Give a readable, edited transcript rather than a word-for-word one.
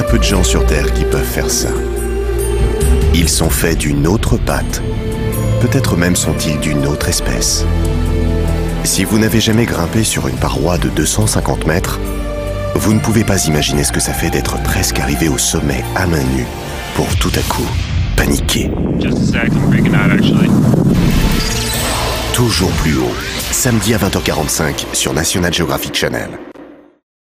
peu de gens sur Terre qui peuvent faire ça. Ils sont faits d'une autre pâte. Peut-être même sont-ils d'une autre espèce. Si vous n'avez jamais grimpé sur une paroi de 250 mètres, vous ne pouvez pas imaginer ce que ça fait d'être presque arrivé au sommet à main nue pour tout à coup paniquer. Toujours plus haut, samedi à 20h45 sur National Geographic Channel.